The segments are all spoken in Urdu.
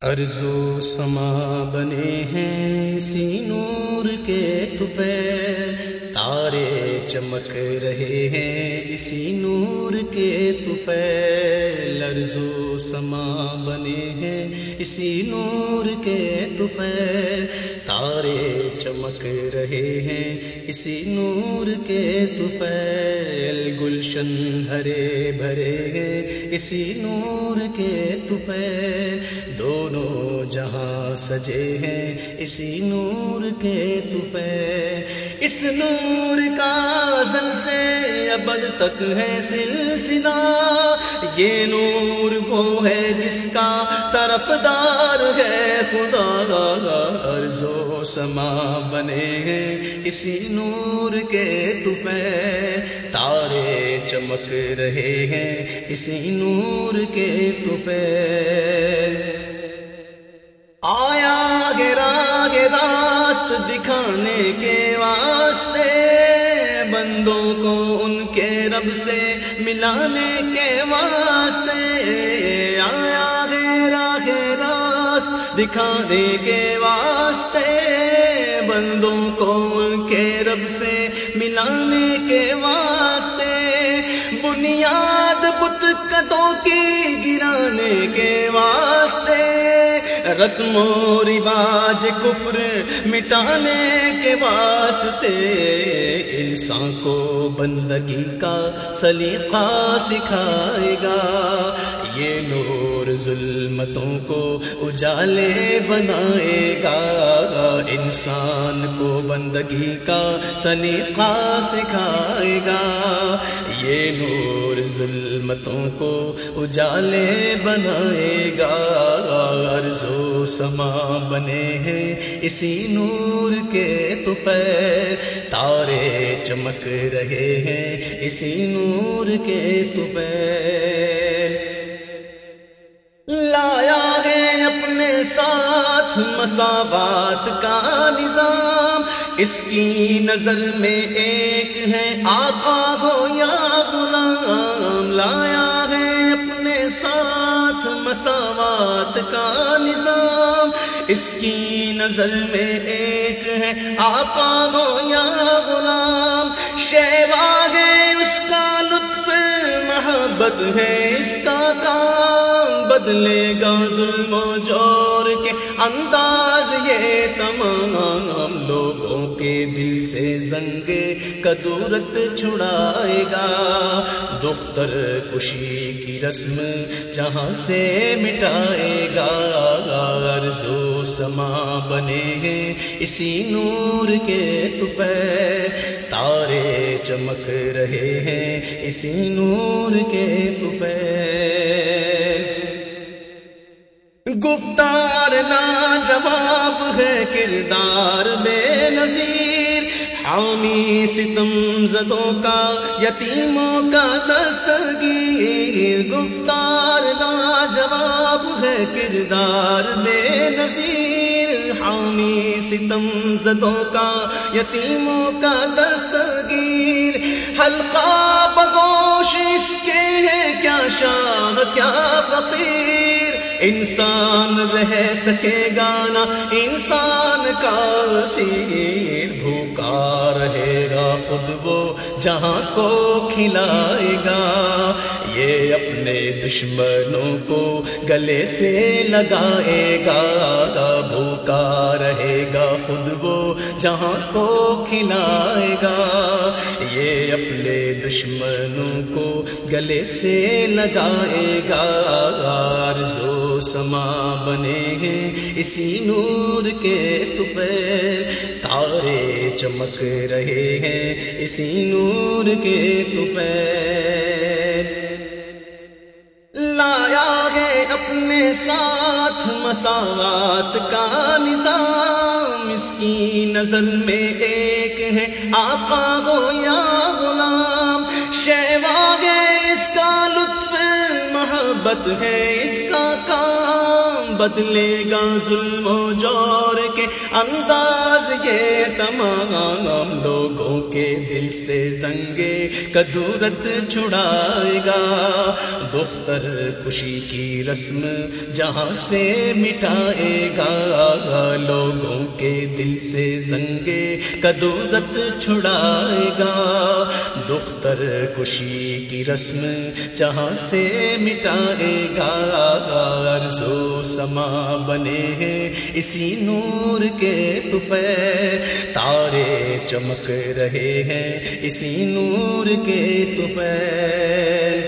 ارض و سما بنے ہیں اسی نور کے طفیل، تارے چمک رہے ہیں اسی نور کے طفیل، ارض و سما بنے ہیں اسی نور کے طفیل، تارے چمک رہے ہیں اسی نور کے طفیل، گلشن ہرے بھرے ہیں اسی نور کے طفیل، دونوں جہاں سجے ہیں اسی نور کے طفیل، اس نور کا ازل سے ابد تک ہے سلسلہ، یہ نور وہ ہے جس کا طرفدار ہے خدا، ارض و سما بنے ہیں اسی نور کے طفیل، تارے چمک رہے ہیں اسی نور کے طفیل، آیا راہ راست دکھانے کے واسطے، بندوں کو ان کے رب سے ملانے کے واسطے، آیا راہ راست دکھانے کے واسطے، بندوں کو ان کے رب سے ملانے کے واسطے، بنیاد بت کدوں کی گرانے کے واسطے، رسم و رواج کفر مٹانے کے واسطے، انسان کو بندگی کا سلیقہ سکھائے گا، یہ نور ظلمتوں کو اجالے بنائے گا، انسان کو بندگی کا سلیقہ سکھائے گا، یہ نور ظلمتوں کو اجالے بنائے گا، ارض و سما بنے ہیں اسی نور کے طفیل، تارے چمک رہے ہیں اسی نور کے طفیل، لایا ہے اپنے ساتھ مساوات کا نظام، اس کی نظر میں ایک ہے آقا ہو یا غلام، لایا ہے اپنے ساتھ مساوات کا نظام، اس کی نظر میں ایک ہے آقا ہو یا غلام، شیوا ہے اس کا لطف محبت ہے اس کا کام، بدلے گا ظلم و جور کے انداز یہ تمام، لوگوں کے دل سے زنگ کدورت چھڑائے گا، دختر کشی کی رسم جہاں سے مٹائے گا، ارض و سما بنے ہیں اسی نور کے طفیل، تارے چمک رہے ہیں اسی نور کے طفیل، گفتار لاجواب ہے کردار بے نظیر، حامی ستم زدوں کا یتیموں کا دستگیر، گفتار لاجواب ہے کردار بے نظیر، حامی ستم زدوں کا یتیموں کا دستگیر، حلقہ بگوش اس کے ہے کیا شاہ کیا فقیر، انسان رہ سکے گا نا انسان کا اسیر، بھوکا رہے گا خود وہ جہاں کو کھلائے گا، یہ اپنے دشمنوں کو گلے سے لگائے گا، بھوکا رہے گا خود وہ جہاں کو کھلائے گا، یہ اپنے دشمنوں کو گلے سے لگائے گا، ارض و سما بنے ہیں اسی نور کے طفیل، تارے چمک رہے ہیں اسی نور کے طفیل، لایا ہے اپنے ساتھ مساوات کا نظام، اس کی نظر میں ایک ہے آقا ہو یا غلام، شیوا ہے اس کا لطف محبت ہے اس کا کام، بدلے گا ظلم و جور کے انداز یہ تمام، لوگوں کے دل سے زنگے کدورت چھڑائے گا، دختر کشی کی رسم جہاں سے مٹائے گا، لوگوں کے دل سے زنگے کدورت چھڑائے گا، دختر کشی کی رسم جہاں سے مٹائے گا، عرض و سما بنے ہیں اسی نور کے طفیل، تارے چمک رہے ہیں اسی نور کے طفیل،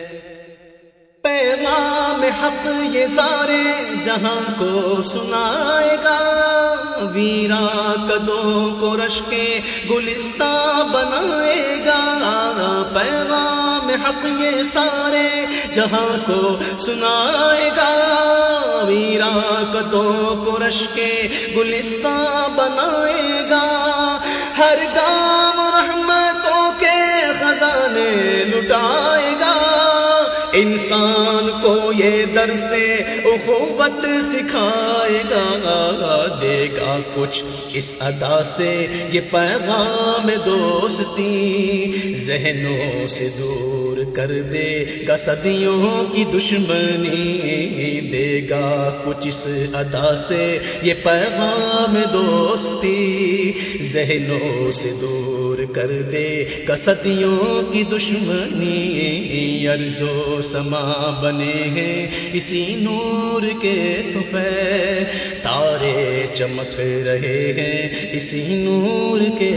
پیغام حق یہ سارے جہاں کو سنائے گا، ویراں قدوں کو رش کے گلستہ بنائے گا، پیغام حق یہ سارے جہاں کو سنائے گا، ویراں قدوں کو رش کے گلستہ بنائے گا، ہر گام رحمتوں کے خزانے لٹائے گا، انسان کو یہ درس اخوت سکھائے گا، دے گا کچھ اس ادا سے یہ پیغام دوستی، ذہنوں سے دور کر دے گا صدیوں کی دشمنی، دے گا کچھ اس ادا سے یہ پیغام دوستی، ذہنوں سے دور کر دے گا صدیوں کی دشمنی، عرض و سما بنے ہیں اسی نور کے طفیل، تارے چمک رہے ہیں اسی نور کے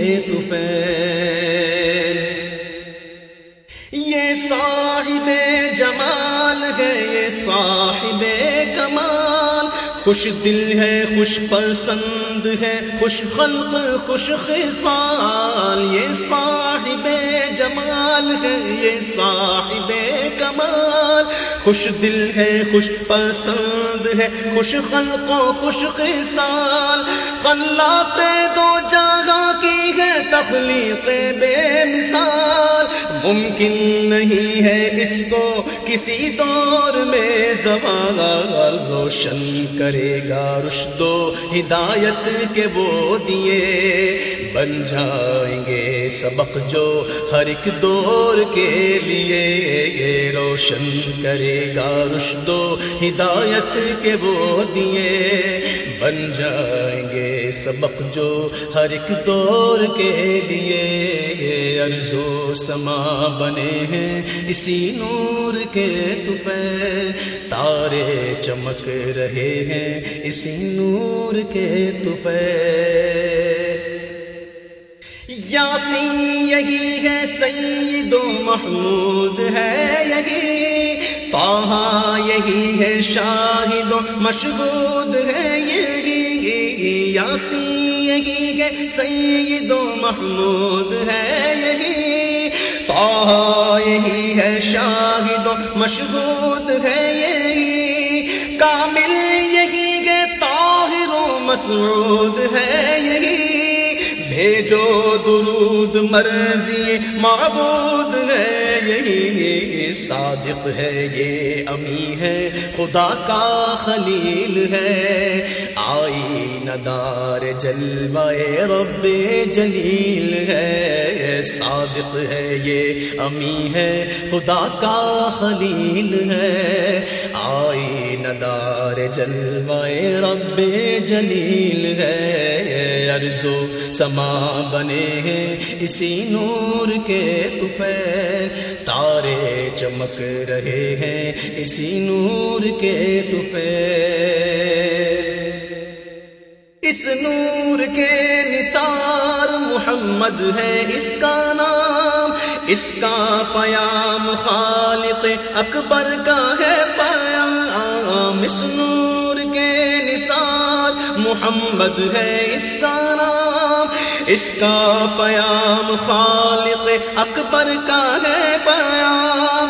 طفیل، یہ صاحب جمال ہے یہ صاحب کمال، خوش دل ہے خوش پسند ہے خوش خلق خوش خصال، یہ صاحب جمال ہے یہ صاحب کمال، خوش دل ہے خوش پسند ہے خوش خلق و خوش خصال، خلاق دو جہاں کی ہے تخلیق بے مثال، ممکن نہیں ہے اس کو کسی دور میں زوال، روشن کرے گا رشد و ہدایت کے وہ دیے، بن جائیں گے سبق جو ہر ایک دور کے لیے، روشن کرے گا رشد و ہدایت کے وہ دیے، بن جائیں گے سبق جو ہر ایک دور کے لیے، عرض و سما بنے ہیں اسی نور کے طفیل، تارے چمک رہے ہیں اسی نور کے طفیل، یاسین یہی ہے سید و محمود ہے یہی، طٰہٰ یہی ہے شاہد و مشہود ہے یہی، یاسین یہی ہے سید و محمود ہے یہی، طٰہٰ یہی ہے شاہد و مشہود ہے یہی، کامل یہی ہے طاہر و مسعود ہے یہی، بھیجو درود مرضی معبود ہے یہی، صادق ہے یہ امی ہے خدا کا خلیل ہے، آئینہ دار جلوائے رب جلیل ہے، صادق ہے یہ امی ہے خدا کا خلیل ہے، آئینہ دار جلوائے رب جلیل ہے، عرض و سما بنے ہیں اسی نور کے طفیل، تارے چمک رہے ہیں اسی نور کے طفیل، اس نور کے نثار محمد ہے اس کا نام، اس کا پیام خالق اکبر کا ہے پیام، اس نور کے نثار محمد ہے اس کا نام، اس کا پیام خالق اکبر کا ہے پیام،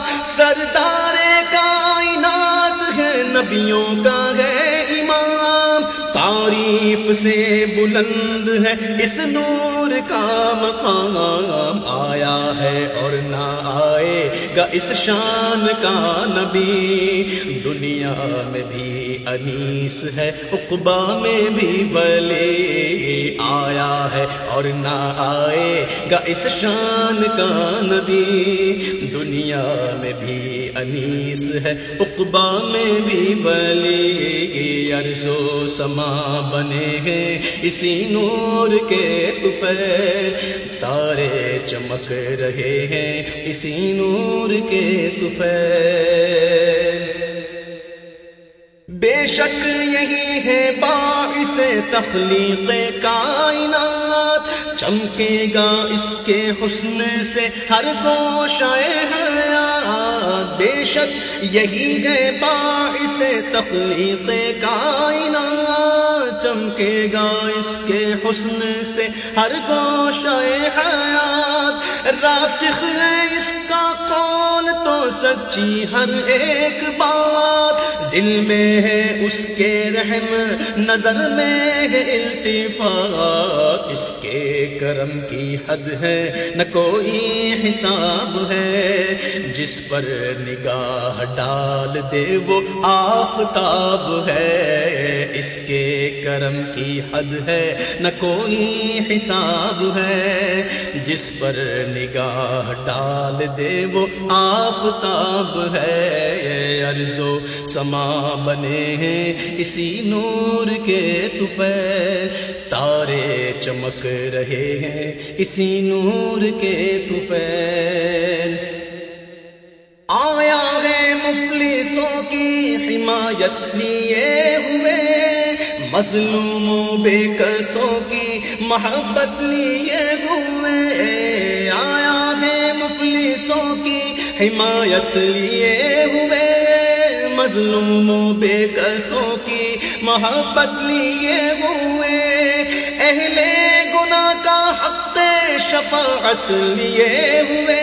سردار کائنات ہے نبیوں کا ہے امام، تعریف سے بلند ہے اس نور کا مقام، آیا ہے اور نہ آئے گا اس شان کا نبی، دنیا میں بھی انیس ہے عقبا میں بھی ولی، آیا ہے اور نہ آئے گا اس شان کا نبی، دنیا میں بھی انیس ہے عقبا میں بھی ولی، عرش و سما بنے ہیں اسی نور کے طفیل، تارے چمک رہے ہیں اسی نور کے طفیل، بے شک یہی ہے باعث تخلیق کائنات، چمکے گا اس کے حسن سے ہر گوشہ حیات، بے شک یہی ہے باعث تخلیق کائنات، چمکے گا اس کے حسن سے ہر گوشہ حیات، راسخ ہے اس کا قول تو سچی ہر ایک بات، دل میں ہے اس کے رحم نظر میں ہے التفات، اس کے کرم کی حد ہے نہ کوئی حساب ہے، جس پر نگاہ ڈال دے وہ آفتاب ہے، اس کے کرم کی حد ہے نہ کوئی حساب ہے، جس پر نگاہ ڈال دے وہ آفتاب ہے، عرش و سما بنے ہیں اسی نور کے طفیل، تارے چمک رہے ہیں اسی نور کے طفیل، آیا ہے مفلسوں کی حمایت لیے ہوئے، مظلوموں بے کسوں کی محبت لیے ہوئے، آیا ہے مفلسوں کی حمایت لیے ہوئے، مظلوموں بے کسوں کی محبت لیے ہوئے، اہل گناہ کا حق شفاعت لیے ہوئے،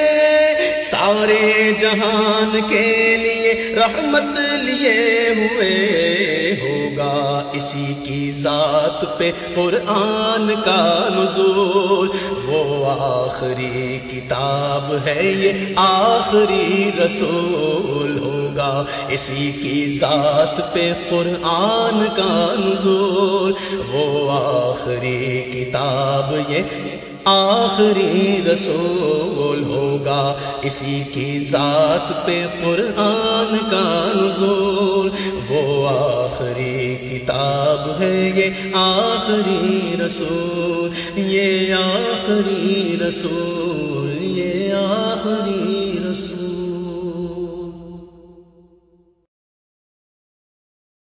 سارے جہان کے لیے رحمت لیے ہوئے، ہوگا اسی کی ذات پہ قرآن کا نزول، وہ آخری کتاب ہے یہ آخری رسول، ہوگا اسی کی ذات پہ قرآن کا نزول، وہ آخری کتاب یہ آخری رسول، ہوگا اسی کی ذات پہ قرآن کا نزول، وہ آخری کتاب ہے یہ آخری رسول، یہ آخری رسول، یہ آخری رسول۔